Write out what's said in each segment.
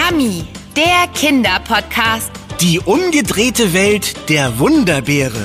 Yummy, der Kinderpodcast. Die umgedrehte Welt der Wunderbeere.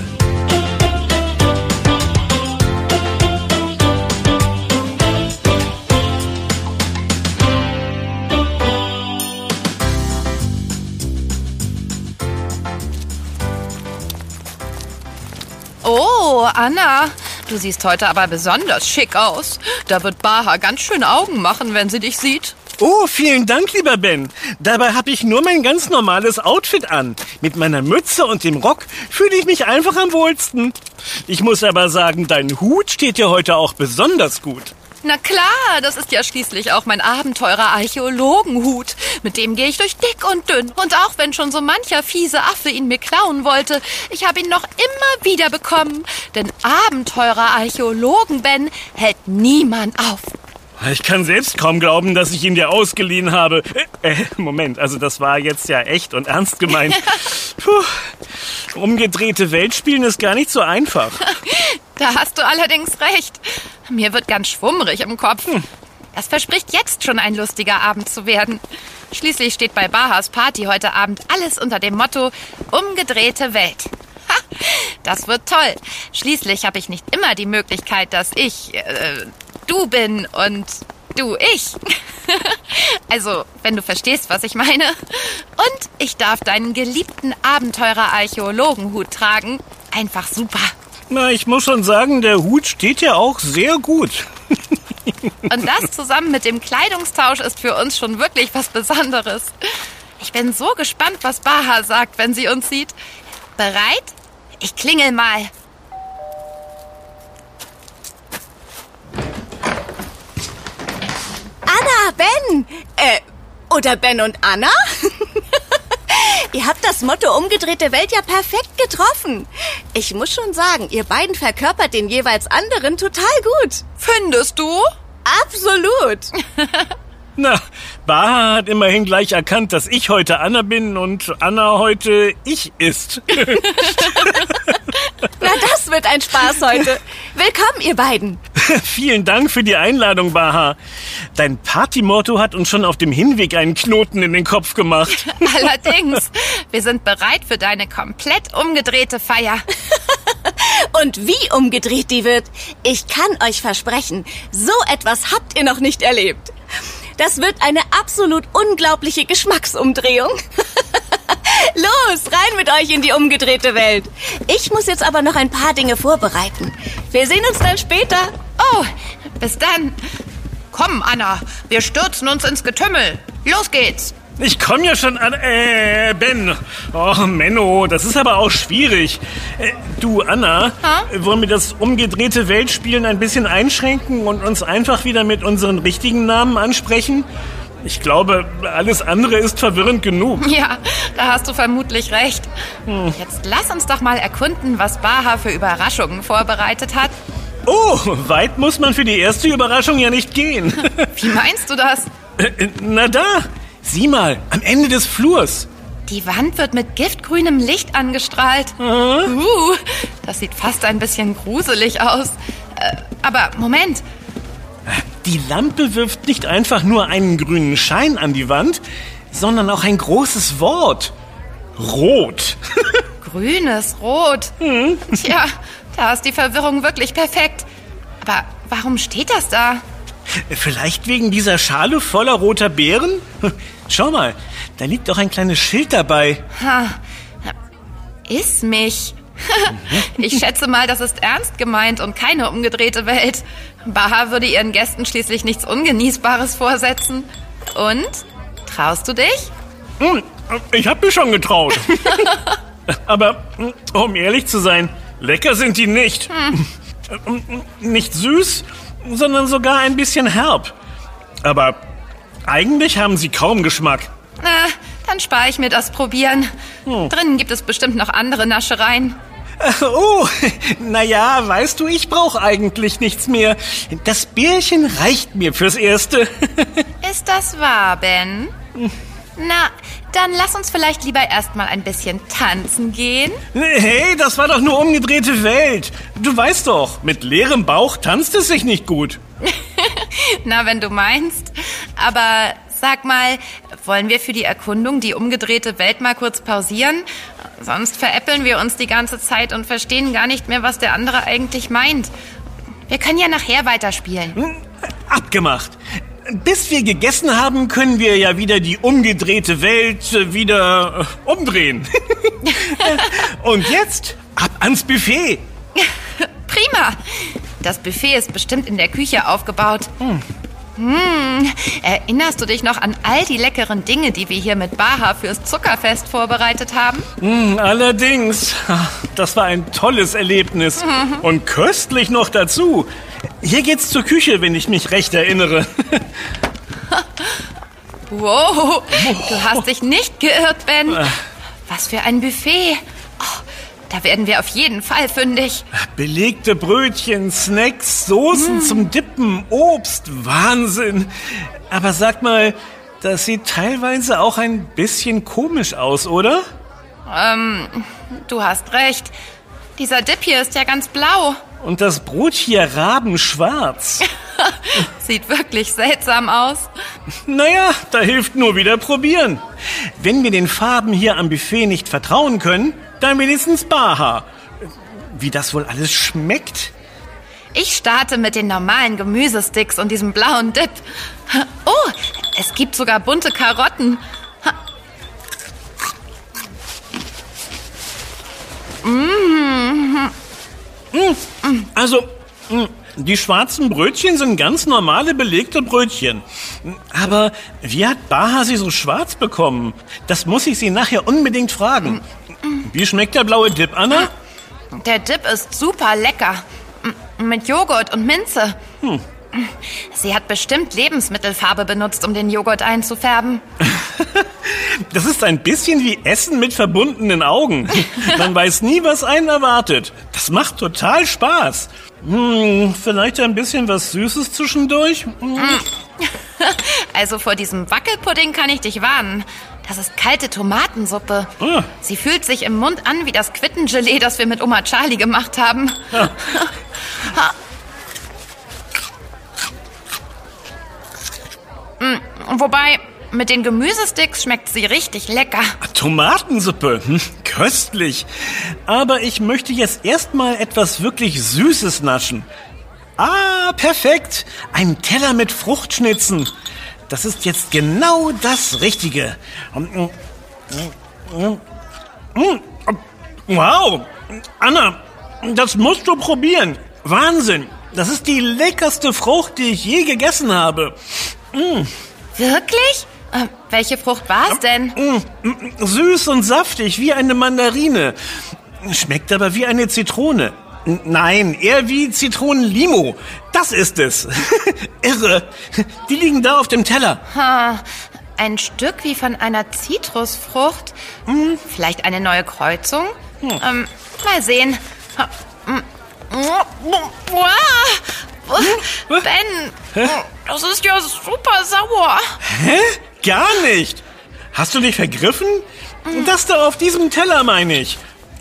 Oh, Anna, du siehst heute aber besonders schick aus. Da wird Baha ganz schön Augen machen, wenn sie dich sieht. Oh, vielen Dank, lieber Ben. Dabei habe ich nur mein ganz normales Outfit an. Mit meiner Mütze und dem Rock fühle ich mich einfach am wohlsten. Ich muss aber sagen, dein Hut steht dir heute auch besonders gut. Na klar, das ist ja schließlich auch mein Abenteurer-Archäologenhut. Mit dem gehe ich durch dick und dünn. Und auch wenn schon so mancher fiese Affe ihn mir klauen wollte, ich habe ihn noch immer wieder bekommen. Denn Abenteurer-Archäologen-Ben hält niemand auf. Ich kann selbst kaum glauben, dass ich ihn dir ausgeliehen habe. Moment, also das war jetzt ja echt und ernst gemeint. Puh, umgedrehte Welt spielen ist gar nicht so einfach. Da hast du allerdings recht. Mir wird ganz schwummrig im Kopf. Das verspricht jetzt schon ein lustiger Abend zu werden. Schließlich steht bei Bahas Party heute Abend alles unter dem Motto umgedrehte Welt. Ha, das wird toll. Schließlich habe ich nicht immer die Möglichkeit, dass ich du bin und du ich. Also, wenn du verstehst, was ich meine. Und ich darf deinen geliebten Abenteurer-Archäologenhut tragen. Einfach super. Na, ich muss schon sagen, der Hut steht ja auch sehr gut. Und das zusammen mit dem Kleidungstausch ist für uns schon wirklich was Besonderes. Ich bin so gespannt, was Baha sagt, wenn sie uns sieht. Bereit? Ich klingel mal. Anna, Ben! Oder Ben und Anna? Ihr habt das Motto umgedrehte Welt ja perfekt getroffen. Ich muss schon sagen, ihr beiden verkörpert den jeweils anderen total gut. Findest du? Absolut. Na, Baha hat immerhin gleich erkannt, dass ich heute Anna bin und Anna heute ich ist. Na, das wird ein Spaß heute. Willkommen, ihr beiden. Vielen Dank für die Einladung, Baha. Dein Partymotto hat uns schon auf dem Hinweg einen Knoten in den Kopf gemacht. Allerdings, wir sind bereit für deine komplett umgedrehte Feier. Und wie umgedreht die wird, ich kann euch versprechen, so etwas habt ihr noch nicht erlebt. Das wird eine absolut unglaubliche Geschmacksumdrehung. Los, rein mit euch in die umgedrehte Welt. Ich muss jetzt aber noch ein paar Dinge vorbereiten. Wir sehen uns dann später. Oh, bis dann. Komm, Anna, wir stürzen uns ins Getümmel. Los geht's. Ich komme ja schon an... Ben. Oh, Menno, das ist aber auch schwierig. Du, Anna, wollen wir das umgedrehte Weltspielen ein bisschen einschränken und uns einfach wieder mit unseren richtigen Namen ansprechen? Ich glaube, alles andere ist verwirrend genug. Ja, da hast du vermutlich recht. Jetzt lass uns doch mal erkunden, was Baha für Überraschungen vorbereitet hat. Oh, weit muss man für die erste Überraschung ja nicht gehen. Wie meinst du das? Na da, sieh mal, am Ende des Flurs. Die Wand wird mit giftgrünem Licht angestrahlt. Das sieht fast ein bisschen gruselig aus. Aber Moment. Die Lampe wirft nicht einfach nur einen grünen Schein an die Wand, sondern auch ein großes Wort. Rot. Grünes Rot. Tja, da ist die Verwirrung wirklich perfekt. Aber warum steht das da? Vielleicht wegen dieser Schale voller roter Beeren? Schau mal, da liegt auch ein kleines Schild dabei. Iss mich. Ich schätze mal, das ist ernst gemeint und keine umgedrehte Welt. Baha würde ihren Gästen schließlich nichts Ungenießbares vorsetzen. Und? Traust du dich? Ich hab mich schon getraut. Aber, um ehrlich zu sein, lecker sind die nicht. Nicht süß, sondern sogar ein bisschen herb. Aber eigentlich haben sie kaum Geschmack. Na, dann spare ich mir das Probieren. Drinnen gibt es bestimmt noch andere Naschereien. Oh, naja, weißt du, ich brauche eigentlich nichts mehr. Das Bärchen reicht mir fürs Erste. Ist das wahr, Ben? Na, dann lass uns vielleicht lieber erstmal ein bisschen tanzen gehen. Hey, das war doch nur umgedrehte Welt. Du weißt doch, mit leerem Bauch tanzt es sich nicht gut. Na, wenn du meinst. Aber Sag mal, wollen wir für die Erkundung die umgedrehte Welt mal kurz pausieren? Sonst veräppeln wir uns die ganze Zeit und verstehen gar nicht mehr, was der andere eigentlich meint. Wir können ja nachher weiterspielen. Abgemacht. Bis wir gegessen haben, können wir ja wieder die umgedrehte Welt wieder umdrehen. Und jetzt ab ans Buffet. Prima. Das Buffet ist bestimmt in der Küche aufgebaut. Erinnerst du dich noch an all die leckeren Dinge, die wir hier mit Baha fürs Zuckerfest vorbereitet haben? Allerdings. Das war ein tolles Erlebnis. Und köstlich noch dazu. Hier geht's zur Küche, wenn ich mich recht erinnere. Wow, du hast dich nicht geirrt, Ben. Was für ein Buffet. Oh, da werden wir auf jeden Fall fündig. Belegte Brötchen, Snacks, Soßen zum Dippen, Obst. Wahnsinn. Aber sag mal, das sieht teilweise auch ein bisschen komisch aus, oder? Du hast recht. Dieser Dip hier ist ja ganz blau. Und das Brot hier rabenschwarz. Sieht wirklich seltsam aus. Naja, da hilft nur wieder probieren. Wenn wir den Farben hier am Buffet nicht vertrauen können, dann wenigstens Baha. Wie das wohl alles schmeckt? Ich starte mit den normalen Gemüsesticks und diesem blauen Dip. Oh, es gibt sogar bunte Karotten. Also, die schwarzen Brötchen sind ganz normale belegte Brötchen. Aber wie hat Baha sie so schwarz bekommen? Das muss ich sie nachher unbedingt fragen. Wie schmeckt der blaue Dip, Anna? Der Dip ist super lecker. Mit Joghurt und Minze. Sie hat bestimmt Lebensmittelfarbe benutzt, um den Joghurt einzufärben. Das ist ein bisschen wie Essen mit verbundenen Augen. Man weiß nie, was einen erwartet. Das macht total Spaß. Vielleicht ein bisschen was Süßes zwischendurch? Also vor diesem Wackelpudding kann ich dich warnen. Das ist kalte Tomatensuppe. Sie fühlt sich im Mund an wie das Quittengelee, das wir mit Oma Charlie gemacht haben. Ja. Wobei, mit den Gemüsesticks schmeckt sie richtig lecker. Tomatensuppe, köstlich. Aber ich möchte jetzt erstmal etwas wirklich Süßes naschen. Perfekt. Ein Teller mit Fruchtschnitzen. Das ist jetzt genau das Richtige. Wow, Anna, das musst du probieren. Wahnsinn. Das ist die leckerste Frucht, die ich je gegessen habe. Wirklich? Welche Frucht war es denn? Süß und saftig, wie eine Mandarine. Schmeckt aber wie eine Zitrone. Nein, eher wie Zitronenlimo. Das ist es. Irre. Die liegen da auf dem Teller. Ein Stück wie von einer Zitrusfrucht. Vielleicht eine neue Kreuzung? Mal sehen. Ben, das ist ja super sauer. Hä? Gar nicht. Hast du dich vergriffen? Das da auf diesem Teller, meine ich.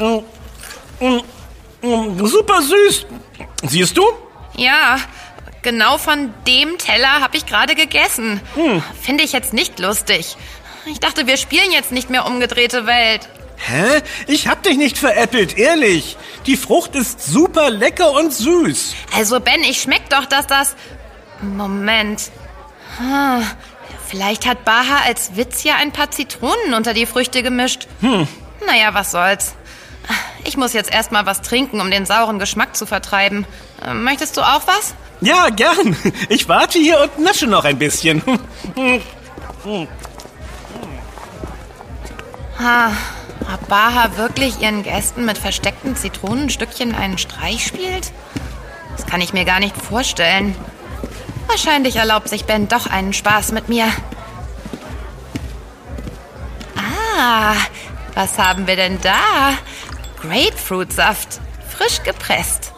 Super süß. Siehst du? Ja, genau von dem Teller habe ich gerade gegessen. Finde ich jetzt nicht lustig. Ich dachte, wir spielen jetzt nicht mehr umgedrehte Welt. Hä? Ich hab dich nicht veräppelt, ehrlich. Die Frucht ist super lecker und süß. Also Ben, ich schmeck doch, dass das... Moment. Vielleicht hat Baha als Witz ja ein paar Zitronen unter die Früchte gemischt. Naja, was soll's. Ich muss jetzt erstmal was trinken, um den sauren Geschmack zu vertreiben. Möchtest du auch was? Ja, gern. Ich warte hier und nasche noch ein bisschen. Ob Baha wirklich ihren Gästen mit versteckten Zitronenstückchen einen Streich spielt? Das kann ich mir gar nicht vorstellen. Wahrscheinlich erlaubt sich Ben doch einen Spaß mit mir. Was haben wir denn da? Grapefruitsaft, frisch gepresst.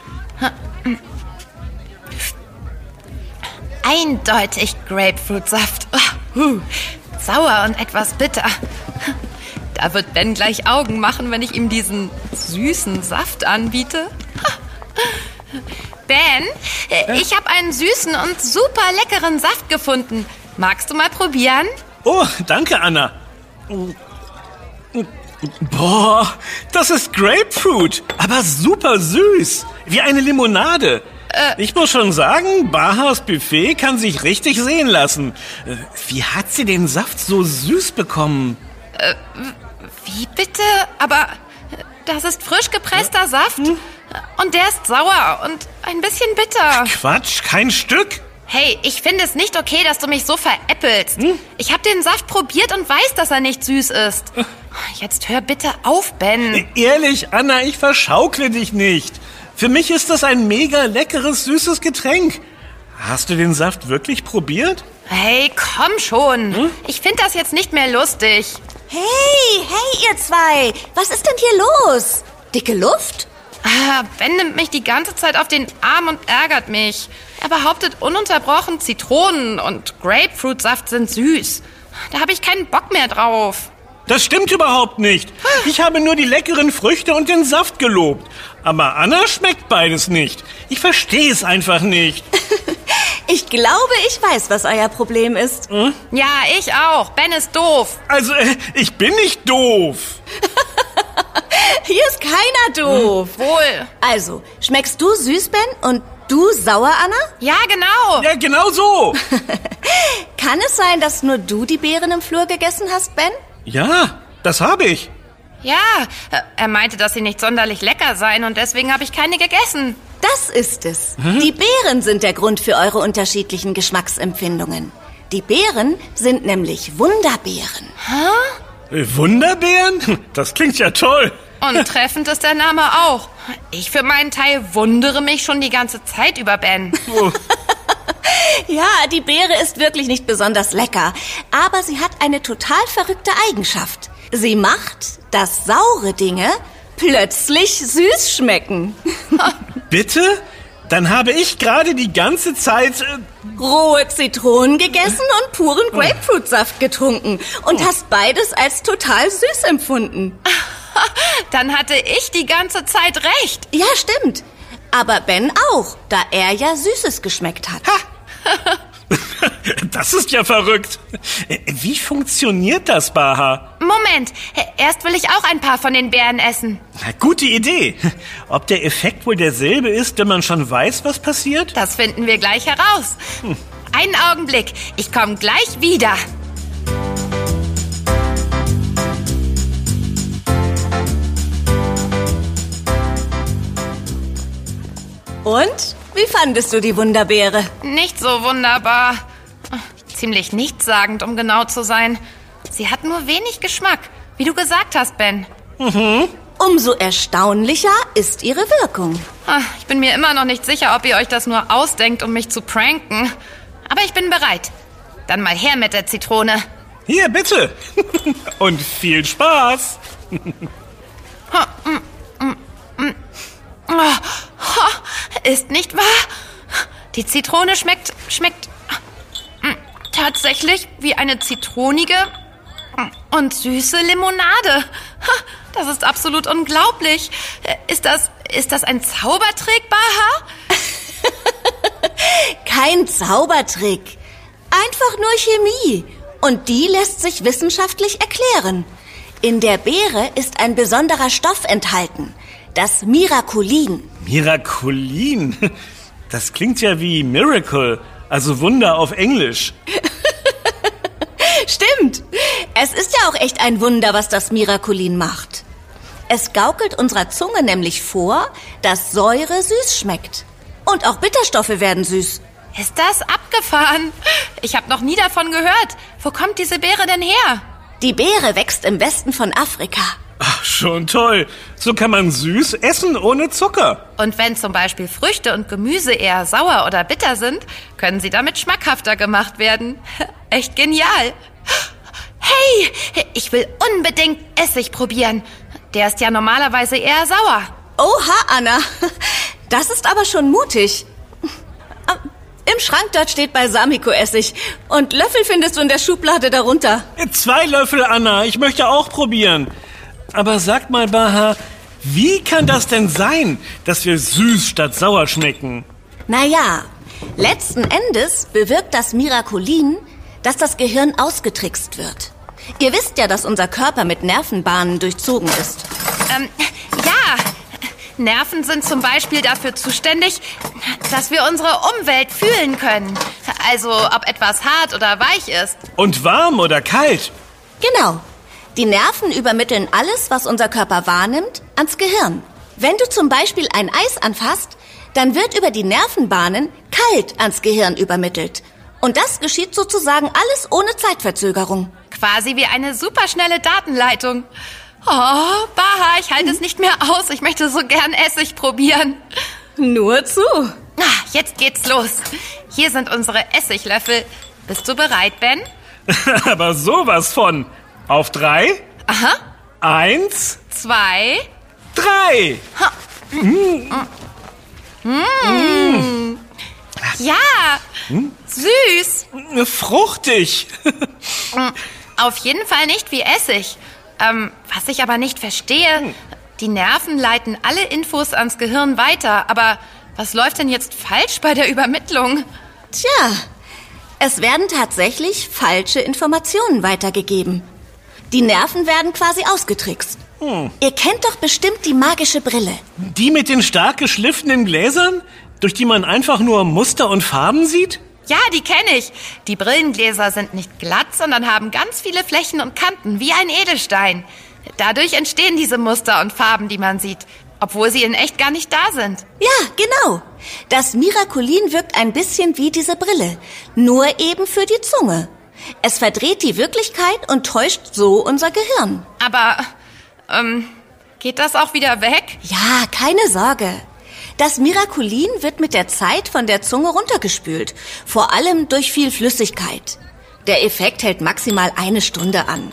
Eindeutig Grapefruitsaft. Sauer und etwas bitter. Da wird Ben gleich Augen machen, wenn ich ihm diesen süßen Saft anbiete. Ben, ich habe einen süßen und super leckeren Saft gefunden. Magst du mal probieren? Oh, danke, Anna. Boah, das ist Grapefruit, aber super süß. Wie eine Limonade. Ich muss schon sagen, Bahas Buffet kann sich richtig sehen lassen. Wie hat sie den Saft so süß bekommen? Wie bitte? Aber das ist frisch gepresster Saft. Und der ist sauer und ein bisschen bitter. Quatsch, kein Stück. Hey, ich finde es nicht okay, dass du mich so veräppelst. Ich habe den Saft probiert und weiß, dass er nicht süß ist. Jetzt hör bitte auf, Ben. Ehrlich, Anna, ich verschaukle dich nicht. Für mich ist das ein mega leckeres, süßes Getränk. Hast du den Saft wirklich probiert? Hey, komm schon. Ich finde das jetzt nicht mehr lustig. Hey, ihr zwei. Was ist denn hier los? Dicke Luft? Ben nimmt mich die ganze Zeit auf den Arm und ärgert mich. Er behauptet ununterbrochen, Zitronen- und Grapefruitsaft sind süß. Da habe ich keinen Bock mehr drauf. Das stimmt überhaupt nicht. Ich habe nur die leckeren Früchte und den Saft gelobt. Aber Anna schmeckt beides nicht. Ich verstehe es einfach nicht. Ich glaube, ich weiß, was euer Problem ist. Ja, ich auch. Ben ist doof. Also, ich bin nicht doof. Hier ist keiner doof. Wohl. Also, schmeckst du süß, Ben, und du sauer, Anna? Ja, genau. Ja, genau so. Kann es sein, dass nur du die Beeren im Flur gegessen hast, Ben? Ja, das habe ich. Ja, er meinte, dass sie nicht sonderlich lecker seien und deswegen habe ich keine gegessen. Das ist es. Die Beeren sind der Grund für eure unterschiedlichen Geschmacksempfindungen. Die Beeren sind nämlich Wunderbeeren. Wunderbeeren? Das klingt ja toll. Und treffend ist der Name auch. Ich für meinen Teil wundere mich schon die ganze Zeit über Ben. Ja, die Beere ist wirklich nicht besonders lecker, aber sie hat eine total verrückte Eigenschaft. Sie macht, dass saure Dinge plötzlich süß schmecken. Bitte? Dann habe ich gerade die ganze Zeit... Rohe Zitronen gegessen und puren Grapefruitsaft getrunken und hast beides als total süß empfunden. Dann hatte ich die ganze Zeit recht. Ja, stimmt. Aber Ben auch, da er ja Süßes geschmeckt hat. Das ist ja verrückt. Wie funktioniert das, Baha? Moment, erst will ich auch ein paar von den Beeren essen. Na, gute Idee. Ob der Effekt wohl derselbe ist, wenn man schon weiß, was passiert? Das finden wir gleich heraus. Einen Augenblick, ich komme gleich wieder. Und? Wie fandest du die Wunderbeere? Nicht so wunderbar. Ziemlich nichtssagend, um genau zu sein. Sie hat nur wenig Geschmack, wie du gesagt hast, Ben. Umso erstaunlicher ist ihre Wirkung. Ich bin mir immer noch nicht sicher, ob ihr euch das nur ausdenkt, um mich zu pranken. Aber ich bin bereit. Dann mal her mit der Zitrone. Hier, bitte. Und viel Spaß. Ist nicht wahr? Die Zitrone schmeckt tatsächlich wie eine zitronige und süße Limonade. Das ist absolut unglaublich. Ist das ein Zaubertrick, Baha? Kein Zaubertrick. Einfach nur Chemie. Und die lässt sich wissenschaftlich erklären. In der Beere ist ein besonderer Stoff enthalten. Das Miraculin. Miraculin? Das klingt ja wie Miracle, also Wunder auf Englisch. Stimmt. Es ist ja auch echt ein Wunder, was das Miraculin macht. Es gaukelt unserer Zunge nämlich vor, dass Säure süß schmeckt. Und auch Bitterstoffe werden süß. Ist das abgefahren? Ich habe noch nie davon gehört. Wo kommt diese Beere denn her? Die Beere wächst im Westen von Afrika. Ach, schon toll. So kann man süß essen ohne Zucker. Und wenn zum Beispiel Früchte und Gemüse eher sauer oder bitter sind, können sie damit schmackhafter gemacht werden. Echt genial. Hey, ich will unbedingt Essig probieren. Der ist ja normalerweise eher sauer. Oha, Anna. Das ist aber schon mutig. Im Schrank dort steht Balsamico-Essig. Und Löffel findest du in der Schublade darunter. 2 Löffel, Anna. Ich möchte auch probieren. Aber sag mal, Baha, wie kann das denn sein, dass wir süß statt sauer schmecken? Naja, letzten Endes bewirkt das Miraculin, dass das Gehirn ausgetrickst wird. Ihr wisst ja, dass unser Körper mit Nervenbahnen durchzogen ist. Ja, Nerven sind zum Beispiel dafür zuständig, dass wir unsere Umwelt fühlen können. Also, ob etwas hart oder weich ist. Und warm oder kalt. Genau. Die Nerven übermitteln alles, was unser Körper wahrnimmt, ans Gehirn. Wenn du zum Beispiel ein Eis anfasst, dann wird über die Nervenbahnen kalt ans Gehirn übermittelt. Und das geschieht sozusagen alles ohne Zeitverzögerung. Quasi wie eine superschnelle Datenleitung. Oh, Baha, ich halte es nicht mehr aus. Ich möchte so gern Essig probieren. Nur zu. Jetzt geht's los. Hier sind unsere Essiglöffel. Bist du bereit, Ben? Aber sowas von. Auf 3. Aha. 1, 2, 3. Ja, süß. Fruchtig. Auf jeden Fall nicht wie Essig. Was ich aber nicht verstehe, die Nerven leiten alle Infos ans Gehirn weiter. Aber was läuft denn jetzt falsch bei der Übermittlung? Tja, es werden tatsächlich falsche Informationen weitergegeben. Die Nerven werden quasi ausgetrickst. Ihr kennt doch bestimmt die magische Brille. Die mit den stark geschliffenen Gläsern, durch die man einfach nur Muster und Farben sieht? Ja, die kenne ich. Die Brillengläser sind nicht glatt, sondern haben ganz viele Flächen und Kanten, wie ein Edelstein. Dadurch entstehen diese Muster und Farben, die man sieht, obwohl sie in echt gar nicht da sind. Ja, genau. Das Miraculin wirkt ein bisschen wie diese Brille, nur eben für die Zunge. Es verdreht die Wirklichkeit und täuscht so unser Gehirn. Aber, geht das auch wieder weg? Ja, keine Sorge. Das Miraculin wird mit der Zeit von der Zunge runtergespült, vor allem durch viel Flüssigkeit. Der Effekt hält maximal 1 Stunde an.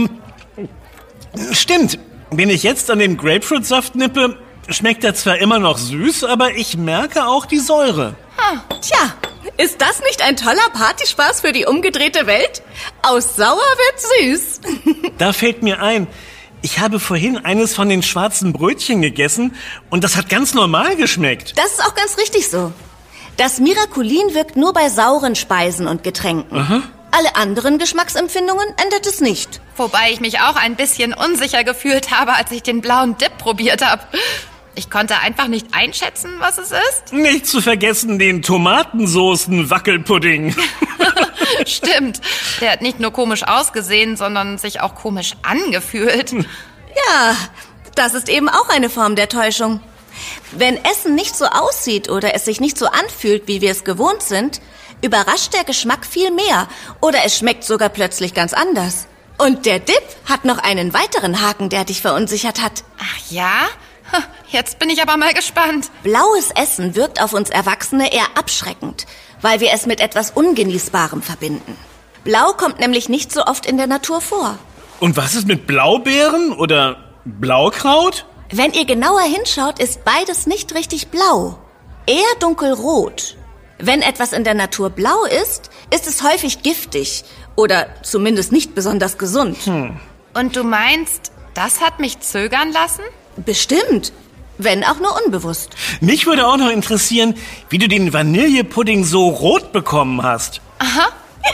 Stimmt. Wenn ich jetzt an dem Grapefruitsaft nippe, schmeckt er zwar immer noch süß, aber ich merke auch die Säure. Tja, ist das nicht ein toller Partyspaß für die umgedrehte Welt? Aus sauer wird süß. Da fällt mir ein, ich habe vorhin eines von den schwarzen Brötchen gegessen und das hat ganz normal geschmeckt. Das ist auch ganz richtig so. Das Miraculin wirkt nur bei sauren Speisen und Getränken. Aha. Alle anderen Geschmacksempfindungen ändert es nicht. Wobei ich mich auch ein bisschen unsicher gefühlt habe, als ich den blauen Dip probiert habe. Ich konnte einfach nicht einschätzen, was es ist. Nicht zu vergessen den Tomatensoßen-Wackelpudding. Stimmt. Der hat nicht nur komisch ausgesehen, sondern sich auch komisch angefühlt. Ja, das ist eben auch eine Form der Täuschung. Wenn Essen nicht so aussieht oder es sich nicht so anfühlt, wie wir es gewohnt sind, überrascht der Geschmack viel mehr oder es schmeckt sogar plötzlich ganz anders. Und der Dip hat noch einen weiteren Haken, der dich verunsichert hat. Ach ja? Jetzt bin ich aber mal gespannt. Blaues Essen wirkt auf uns Erwachsene eher abschreckend, weil wir es mit etwas Ungenießbarem verbinden. Blau kommt nämlich nicht so oft in der Natur vor. Und was ist mit Blaubeeren oder Blaukraut? Wenn ihr genauer hinschaut, ist beides nicht richtig blau. Eher dunkelrot. Wenn etwas in der Natur blau ist, ist es häufig giftig oder zumindest nicht besonders gesund. Und du meinst, das hat mich zögern lassen? Bestimmt, wenn auch nur unbewusst. Mich würde auch noch interessieren, wie du den Vanillepudding so rot bekommen hast. Aha.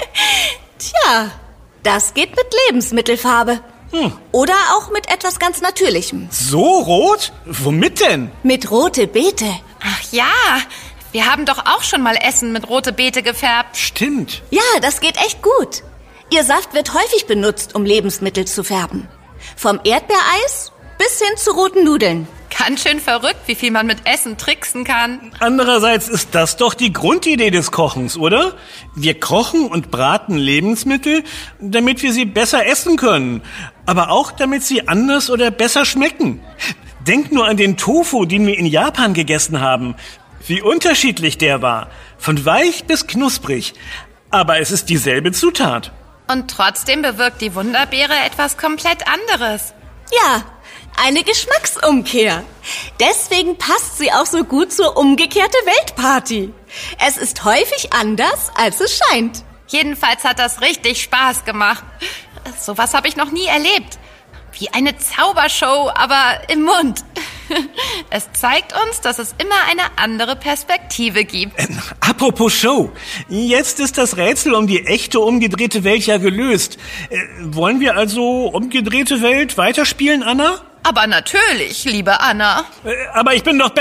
Tja, das geht mit Lebensmittelfarbe. Oder auch mit etwas ganz Natürlichem. So rot? Womit denn? Mit rote Beete. Ach ja, wir haben doch auch schon mal Essen mit rote Beete gefärbt. Stimmt. Ja, das geht echt gut. Ihr Saft wird häufig benutzt, um Lebensmittel zu färben. Vom Erdbeereis bis hin zu roten Nudeln. Ganz schön verrückt, wie viel man mit Essen tricksen kann. Andererseits ist das doch die Grundidee des Kochens, oder? Wir kochen und braten Lebensmittel, damit wir sie besser essen können. Aber auch, damit sie anders oder besser schmecken. Denk nur an den Tofu, den wir in Japan gegessen haben. Wie unterschiedlich der war. Von weich bis knusprig. Aber es ist dieselbe Zutat. Und trotzdem bewirkt die Wunderbeere etwas komplett anderes. Ja, eine Geschmacksumkehr. Deswegen passt sie auch so gut zur umgekehrte Weltparty. Es ist häufig anders, als es scheint. Jedenfalls hat das richtig Spaß gemacht. Sowas habe ich noch nie erlebt. Wie eine Zaubershow, aber im Mund. Es zeigt uns, dass es immer eine andere Perspektive gibt. Apropos Show, jetzt ist das Rätsel um die echte umgedrehte Welt ja gelöst. Wollen wir also umgedrehte Welt weiterspielen, Anna? Aber natürlich, liebe Anna. Aber ich bin doch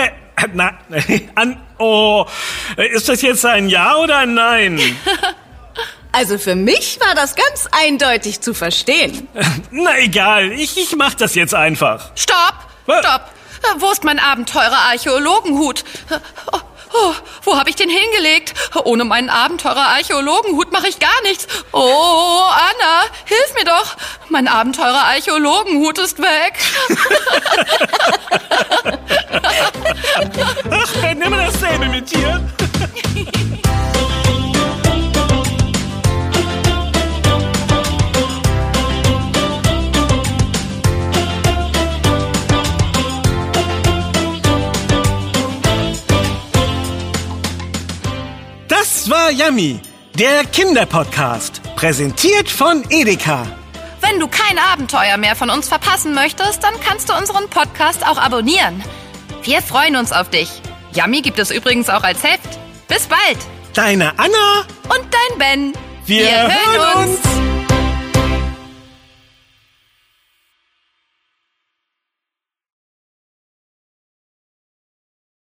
ist das jetzt ein Ja oder ein Nein? Also für mich war das ganz eindeutig zu verstehen. Na egal, ich mach das jetzt einfach. Stopp! Wo ist mein Abenteurer-Archäologenhut? Wo habe ich den hingelegt? Ohne meinen Abenteurer-Archäologenhut mache ich gar nichts. Oh, Anna, hilf mir doch. Mein Abenteurer-Archäologenhut ist weg. Ach, Ben, immer dasselbe mit dir. Das war Yummy, der Kinderpodcast, präsentiert von Edeka. Wenn du kein Abenteuer mehr von uns verpassen möchtest, dann kannst du unseren Podcast auch abonnieren. Wir freuen uns auf dich. Yummy gibt es übrigens auch als Heft. Bis bald. Deine Anna und dein Ben. Wir hören uns.